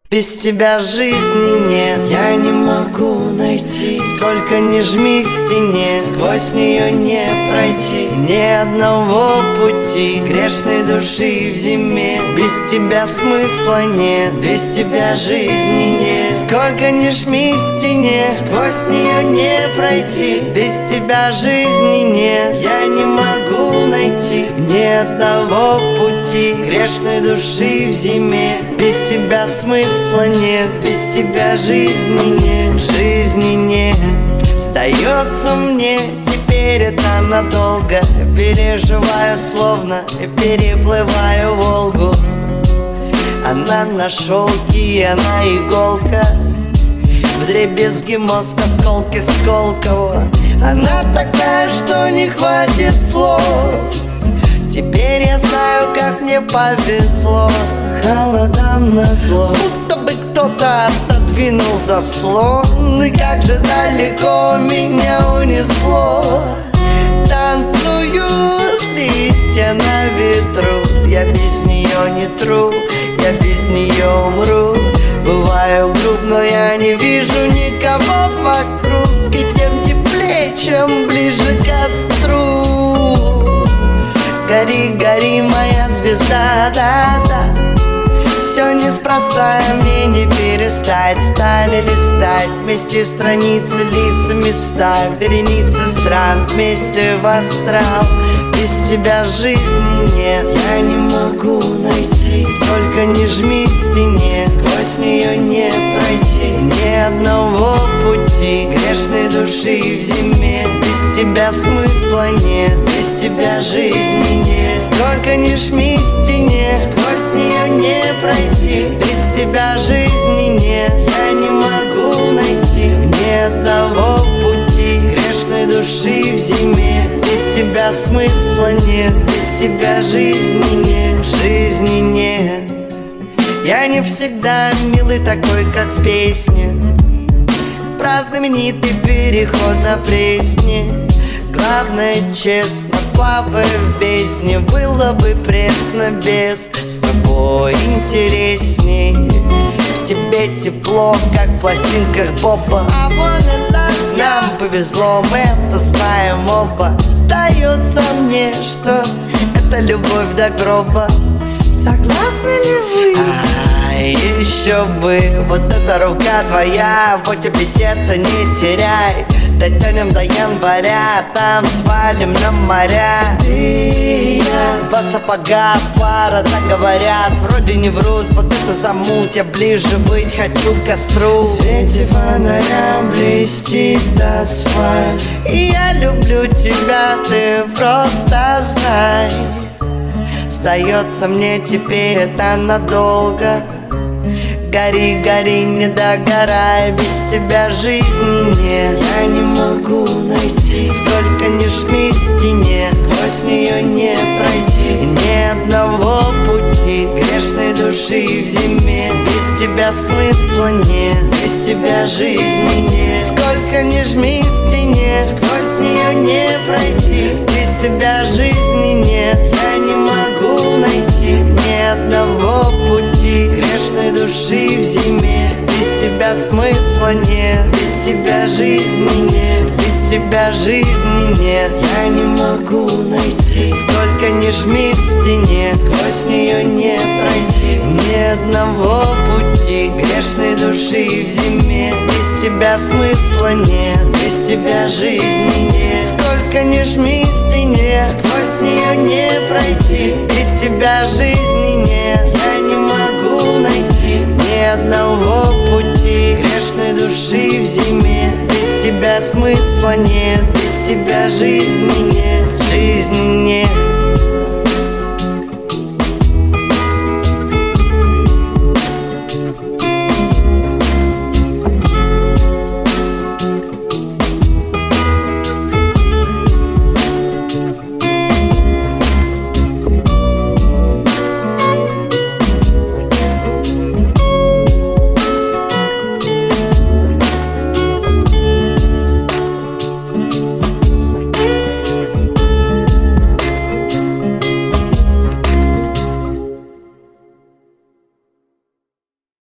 Без тебя жизни нет. Я не могу найти, Сколько ни жми к стене, сквозь нее не пройти ни одного пути грешной души в зиме. Без тебя смысла нет. Без тебя жизни нет. Сколько ни жми к стене, сквозь нее не пройти без тебя жизни нет. Я не могу найти ни одного пути грешной души в зиме. Без тебя смысла нет. Без тебя жизни нет. Жизни нет. Сдается мне, теперь это надолго. Переживаю, словно переплываю Волгу. Она на шелке, она иголка. Вдребезги мозг, осколки Сколково. Она такая, что не хватит слов. Теперь я знаю, как мне повезло. Холодам назло, будто бы кто-то отодвинул заслон. И как же далеко меня унесло. Танцуют листья на ветру. Я без нее не тру, я без нее умру. Бываю груб, но я не вижу никого вокруг. И тем теплее, чем ближе к костру. Гори, гори, моя звезда, да-да. Все неспроста, мне не перестать. Стали листать вместе страницы, лица, места, вереницы стран вместе в астрал. Без тебя жизни нет. Я не могу найти, сколько ни жми к стене, сквозь нее не пройти ни одного пути грешной души в зиме. Без тебя смысла нет. Без тебя жизни нет. Сколько ни жми к стене, сквозь нее не пройти без тебя жизни нет. Я не могу найти ни одного пути грешной души в зиме. Без тебя смысла нет. Без тебя жизни нет. Жизни нет. Я не всегда милый такой, как в песне, про знаменитый переход на Пресне. Главное, честно, плавая в бездне. Было бы пресно без, с тобой интересней. В тебе тепло, как в пластинках Боба. Нам повезло, мы это знаем оба. Сдается мне, что это любовь до гроба. Согласны ли вы? Еще бы, вот эта рука твоя, вот тебе сердце не теряй. Дотянем до января, там свалим на моря. Ты и я, два сапога, пара, так говорят. Вроде не врут, вот это замут. Я ближе быть хочу к костру. в свете фонаря блестит асфальт. И я люблю тебя, ты просто знай. Сдается мне теперь это надолго. Гори, гори, не догорай. Без тебя жизни нет. Я не могу найти, сколько ни жми к стене, сквозь нее не пройти ни одного пути грешной души в зиме. Без тебя смысла нет. Без тебя жизни нет. Сколько ни жми к стене, сквозь нее не пройти без тебя жизни нет. Я не могу найти ни одного пути грешной души в зиме. Без тебя смысла нет. Без тебя жизни нет. Без тебя жизни нет. Я не могу найти, сколько ни жми к стене, сквозь нее не пройти ни одного пути грешной души в зиме. Без тебя смысла нет. Без тебя жизни нет. Сколько ни жми к стене, сквозь нее не пройти без тебя жизни нет. Я не могу найти ни одного пути грешной души в зиме. Без тебя смысла нет. Без тебя жизни нет. Жизни нет.